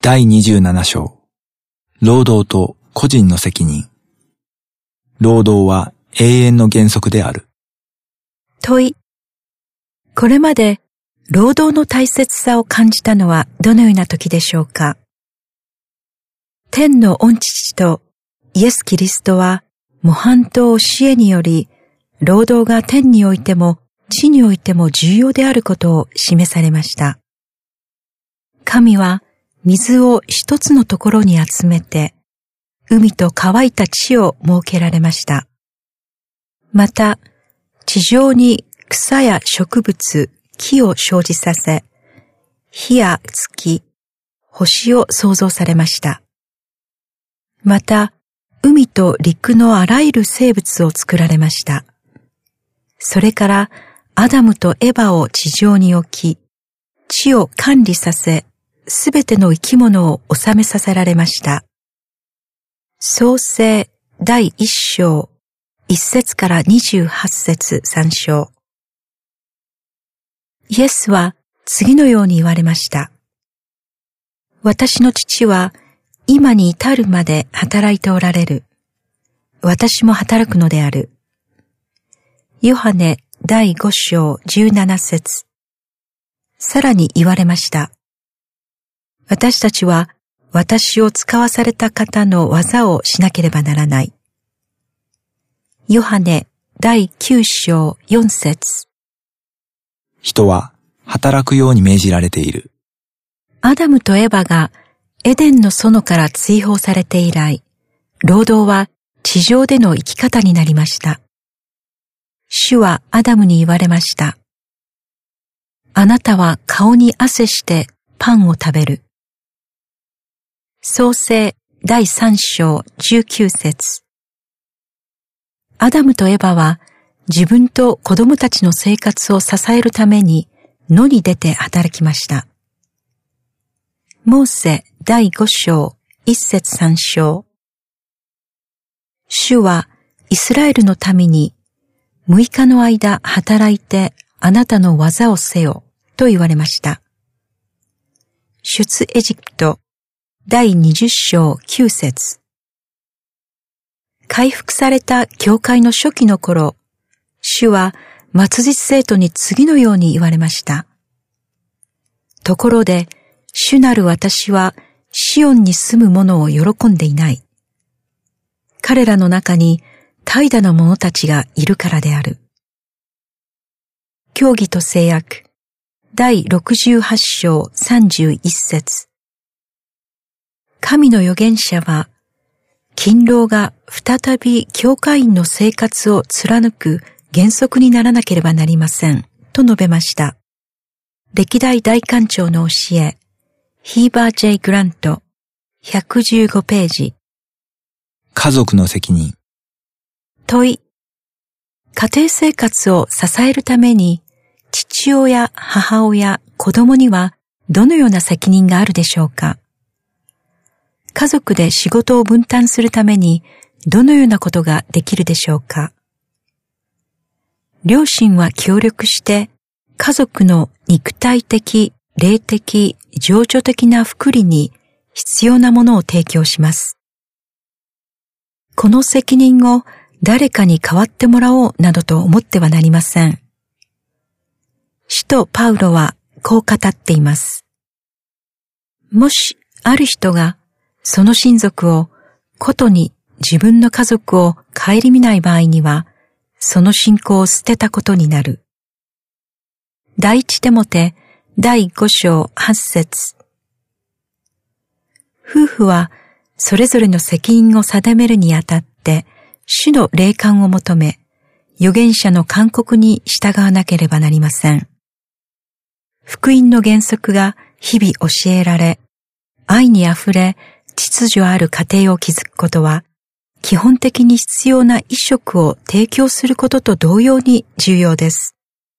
第27章。労働と個人の責任。労働は永遠の原則である。 問い。これまで労働の大切さを感じたのはどのような時でしょうか。天の御父とイエス・キリストは模範と教えにより、労働が天においても地においても重要であることを示されました。神は水を一つのところに集めて、海と乾いた地を設けられました。また、地上に草や植物、木を生じさせ、火や月、星を創造されました。また、海と陸のあらゆる生物を作られました。それから、アダムとエバを地上に置き、地を管理させ、すべての生き物を治めさせられました。創世第1章、1節から28節3章。イエスは次のように言われました。私の父は今に至るまで働いておられる。私も働くのである。ヨハネ第5章17節。さらに言われました。私たちは私を使わされた方の技をしなければならない。ヨハネ第9章4節。 人は働くように命じられている。 アダムとエバがエデンの園から追放されて以来、労働は地上での生き方になりました。主はアダムに言われました。あなたは顔に汗してパンを食べる。創世第3章19節。アダムとエバは自分と子供たちの生活を支えるために野に出て働きました。モーセ第5章1節3章。主はイスラエルのために6日の間働いてあなたの技をせよと言われました。出エジプト第20章9節。回復された教会の初期の頃、主は末日生徒に次のように言われました。ところで、主なる私はシオンに住む者を喜んでいない。彼らの中に怠惰な者たちがいるからである。教義と誓約第68章31節。神の預言者は、勤労が再び教会員の生活を貫く原則にならなければなりません、と述べました。歴代大官長の教え、ヒーバー・J・グラント、115ページ。 家族の責任。 問い。家庭生活を支えるために、父親、母親、子供にはどのような責任があるでしょうか。家族で仕事を分担するためにどのようなことができるでしょうか。両親は協力して家族の肉体的、霊的、情緒的な福利に必要なものを提供します。この責任を誰かに代わってもらおうなどと思ってはなりません。使徒パウロはこう語っています。もしある人がその親族をことに自分の家族を顧みない場合には、その信仰を捨てたことになる。第一テモテ第5章8節。夫婦はそれぞれの責任を定めるにあたって主の霊感を求め、預言者の勧告に従わなければなりません。福音の原則が日々教えられ、愛にあふれ秩序ある家庭を築くことは、基本的に必要な衣食を提供することと同様に重要です。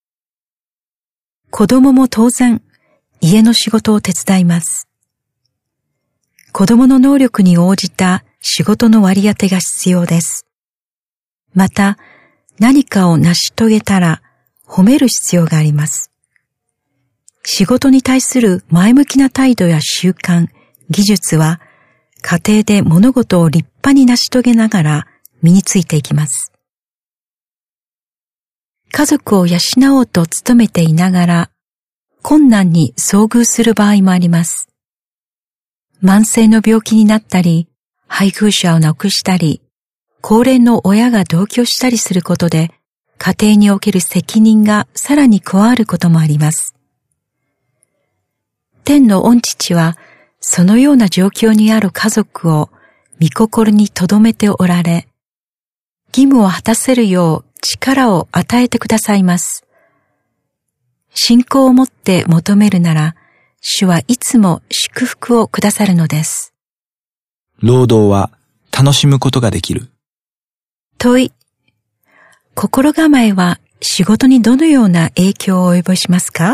子供も当然、家の仕事を手伝います。子供の能力に応じた仕事の割り当てが必要です。また、何かを成し遂げたら褒める必要があります。仕事に対する前向きな態度や習慣、 技術は家庭で物事を立派に成し遂げながら身についていきます。家族を養おうと努めていながら困難に遭遇する場合もあります。慢性の病気になったり、配偶者を亡くしたり、高齢の親が同居したりすることで、家庭における責任がさらに加わることもあります。天の御父は、そのような状況にある家族を御心に留めておられ、義務を果たせるよう力を与えてくださいます。信仰を持って求めるなら、主はいつも祝福をくださるのです。 労働は楽しむことができる。 問い。心構えは仕事にどのような影響を及ぼしますか？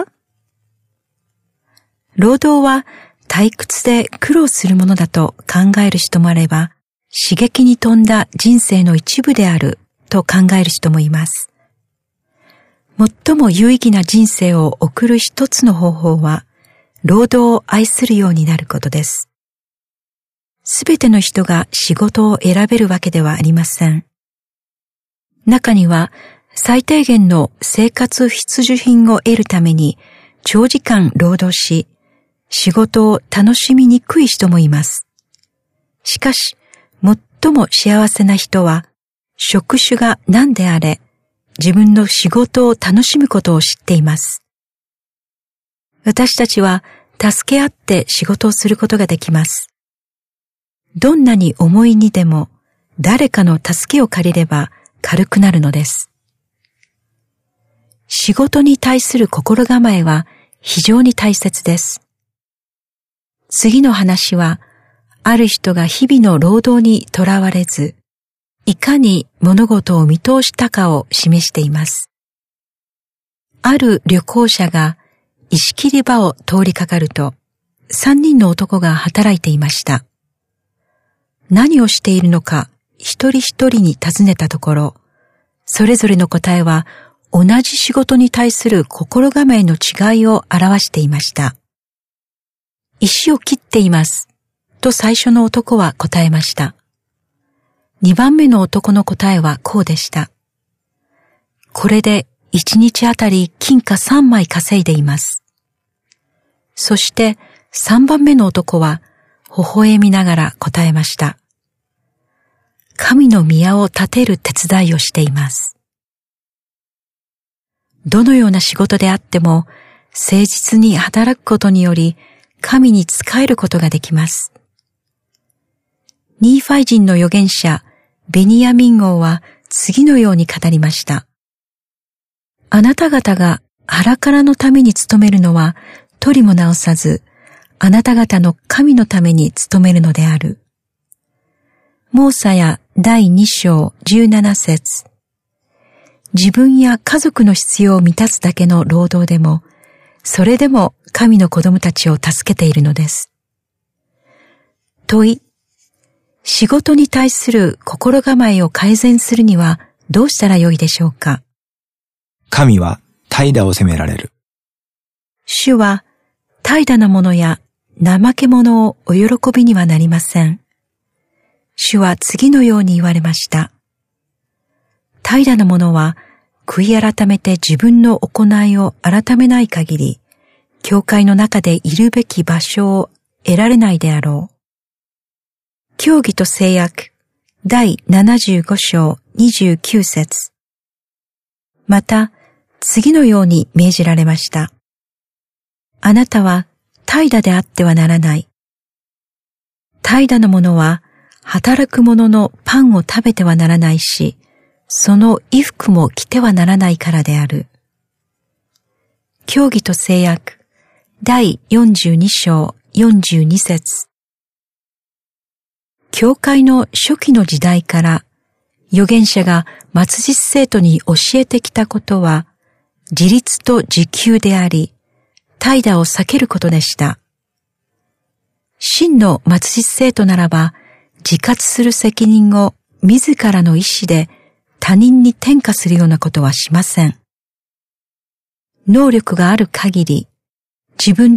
労働は退屈で苦労するものだと考える人もあれば、刺激に富んだ人生の一部であると考える人もいます。最も有意義な人生を送る一つの方法は、労働を愛するようになることです。すべての人が仕事を選べるわけではありません。中には最低限の生活必需品を得るために長時間労働し、仕事を楽しみにくい人もいます。しかし、最も幸せな人は、職種が何であれ、自分の仕事を楽しむことを知っています。私たちは助け合って仕事をすることができます。どんなに重い荷でも誰かの助けを借りれば軽くなるのです。仕事に対する心構えは非常に大切です。次の話は、ある人が日々の労働にとらわれず、いかに物事を見通したかを示しています。ある旅行者が石切り場を通りかかると、3人の男が働いていました。何をしているのか一人一人に尋ねたところ、それぞれの答えは同じ仕事に対する心構えの違いを表していました。石を切っています、と最初の男は答えました。2番目の男の答えはこうでした。これで1日あたり金貨3枚稼いでいます。そして3番目の男は微笑みながら答えました。神の宮を建てる手伝いをしています。どのような仕事であっても誠実に働くことにより神に仕えることができます。ニーファイ人の預言者ベニヤミン王は次のように語りました。あなた方が腹からのために努めるのは取りも直さず、あなた方の神のために努めるのである。モーサや第2章17節。自分や家族の必要を満たすだけの労働でも、それでも神の子供たちを助けているのです。問い。仕事に対する心構えを改善するにはどうしたらよいでしょうか？ 神は怠惰を責められる。 主は怠惰なものや怠け者をお喜びにはなりません。主は次のように言われました。怠惰な者は悔い改めて自分の行いを改めない限り、教会の中でいるべき場所を得られないであろう。教義と制約第75章29節。また、次のように命じられました。あなたは怠惰であってはならない。怠惰な者は働く者のパンを食べてはならないし、その衣服も着てはならないからである。教義と制約第42章42節。教会の初期の時代から預言者が末日生徒に教えてきたことは自立と自給であり、怠惰を避けることでした。真の末日生徒ならば自活する責任を自らの意思で他人に転嫁するようなことはしません。能力がある限り自分と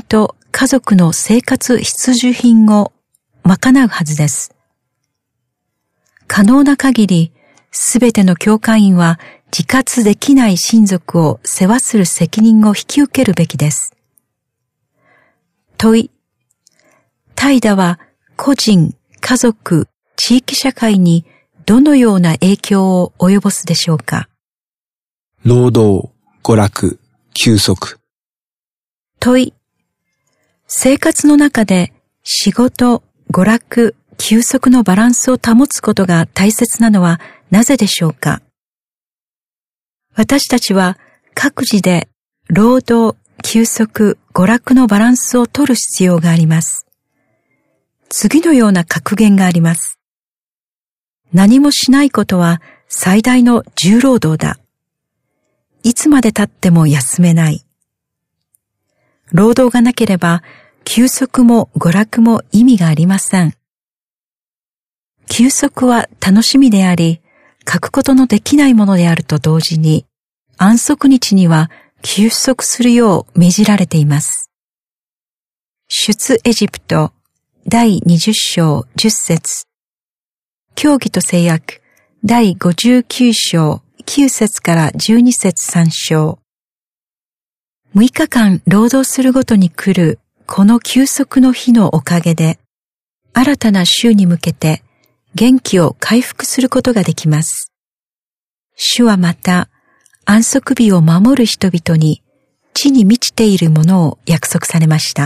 家族の生活必需品を賄うはずです。可能な限り、すべての教会員は自活できない親族を世話する責任を引き受けるべきです。問い。怠惰は個人、家族、地域社会にどのような影響を及ぼすでしょうか。 労働、娯楽、休息。 問い。生活の中で仕事、娯楽、休息のバランスを保つことが大切なのはなぜでしょうか。私たちは各自で労働、休息、娯楽のバランスを取る必要があります。次のような格言があります。何もしないことは最大の重労働だ。いつまで経っても休めない。労働がなければ休息も娯楽も意味がありません。休息は楽しみであり、欠くことのできないものであると同時に、安息日には休息するよう命じられています。出エジプト第20章10節、教義と制約第59章9節から12節3章。6日間労働するごとに来るこの休息の日のおかげで、新たな週に向けて元気を回復することができます。主はまた安息日を守る人々に地に満ちているものを約束されました。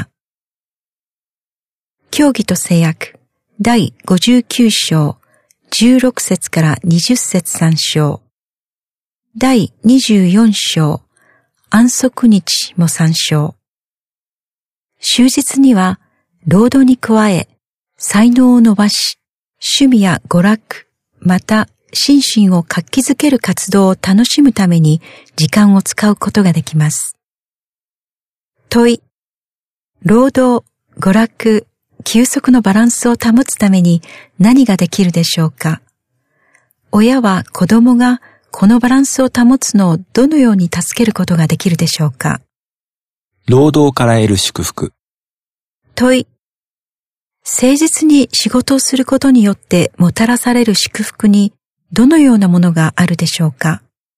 教義と制約第59章16節から20節3章。第24章安息日も3章。終日には労働に加え才能を伸ばし、趣味や娯楽、また心身を活気づける活動を楽しむために時間を使うことができます。問い。労働、娯楽、休息のバランスを保つために何ができるでしょうか。親は子供がこのバランスを保つのをどのように助けることができるでしょうか。 労働から得る祝福。 問い。誠実に仕事をすることによってもたらされる祝福にどのようなものがあるでしょうか。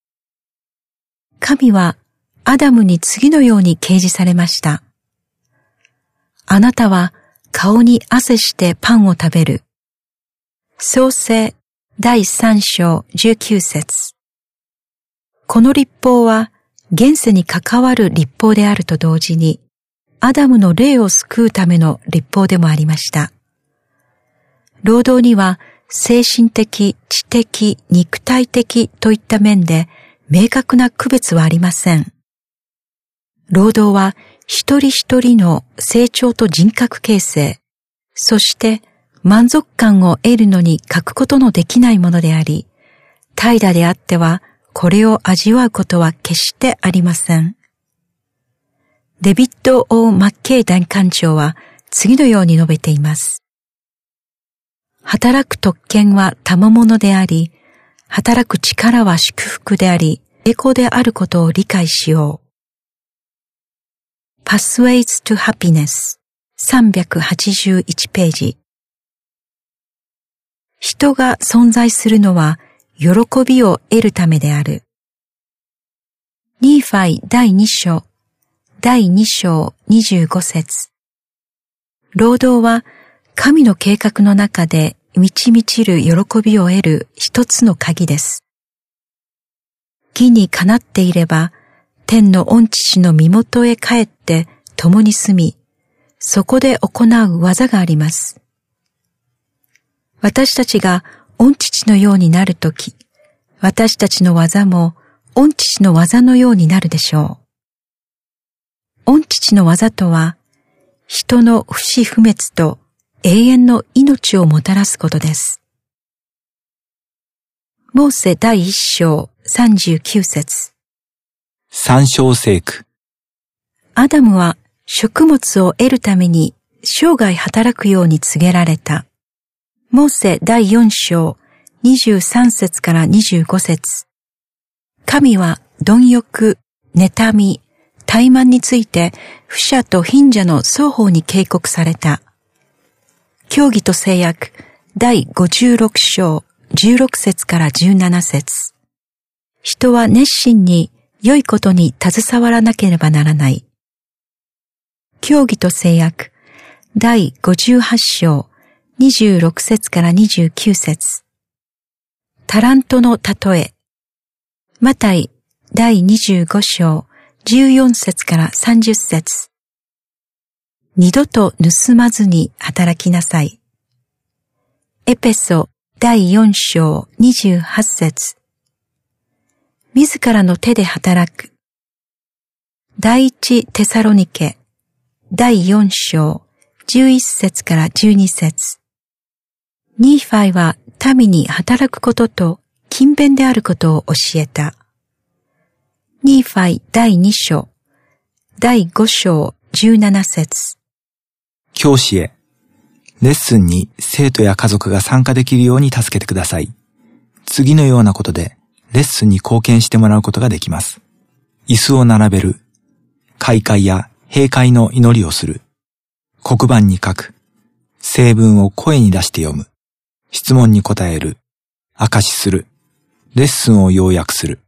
神はアダムに次のように啓示されました。あなたは顔に汗してパンを食べる。創世第3章19節。この律法は現世に関わる律法であると同時に、アダムの霊を救うための律法でもありました。労働には精神的、知的、肉体的といった面で明確な区別はありません。労働は一人一人の成長と人格形成、そして満足感を得るのに欠くことのできないものであり、怠惰であってはこれを味わうことは決してありません。デビッド・オー・マッケイ大官長は次のように述べています。働く特権は賜物であり、働く力は祝福であり、栄光であることを理解しよう。Pathways to Happiness 381ページ。人が存在するのは喜びを得るためである。ニーファイ第2章第2章25節。労働は神の計画の中で満ち満ちる喜びを得る一つの鍵です。義にかなっていれば、天の御父の身元へ帰って共に住み、そこで行う技があります。私たちが御父のようになるとき、私たちの技も御父の技のようになるでしょう。御父の技とは、人の不死不滅と永遠の命をもたらすことです。モーセ第1章39節。 参照聖句。 アダムは食物を得るために生涯働くように告げられた。モーセ第4章23節から25節。神は貪欲、妬み、 怠慢について、父者と貧者の双方に警告された。教義と制約、第56章、16節から17節。人は熱心に良いことに携わらなければならない。教義と制約、第58章、26節から29節。タラントの例え。マタイ、第25章、14節から30節。二度と盗まずに働きなさい。エペソ、第4章、28節。自らの手で働く。第一テサロニケ、第4章、11節から12節。ニーファイは民に働くことと勤勉であることを教えた。ニーファイ第2章、第5章、17節。 教師へ、レッスンに生徒や家族が参加できるように助けてください。次のようなことでレッスンに貢献してもらうことができます。椅子を並べる。開会や閉会の祈りをする。黒板に書く。聖文を声に出して読む。質問に答える。証しする。レッスンを要約する。